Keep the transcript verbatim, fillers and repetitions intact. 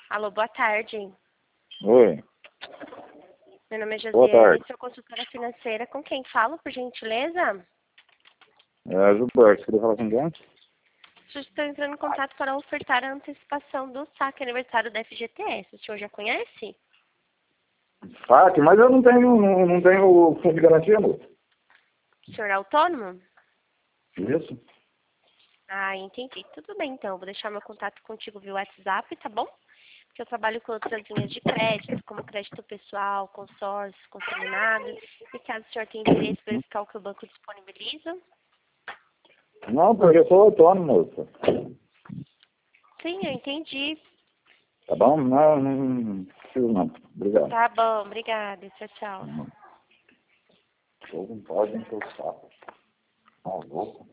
Alô, boa tarde. Oi. Meu nome é Boa Josiane, tarde. sou consultora financeira. Com quem falo, por gentileza? É a Gilberto. Queria falar com quem? Estou entrando em contato para ofertar a antecipação do saque aniversário da F G T S. O senhor já conhece? Saque, mas eu não tenho, não, não tenho fundo de garantia, moço. O senhor é autônomo? Isso? Ah, entendi. Tudo bem, então. Vou deixar meu contato contigo via WhatsApp, tá bom? Porque eu trabalho com outras linhas de crédito, como crédito pessoal, consórcio, consignado. E caso o senhor tenha interesse, verificar o que o banco disponibiliza. Não, porque eu sou autônomo, moço. Sim, eu entendi. Tá bom? Não, não, não preciso não. Obrigado. Tá bom, obrigada. Tchau, tchau. Não pode encher o saco. Tá louco?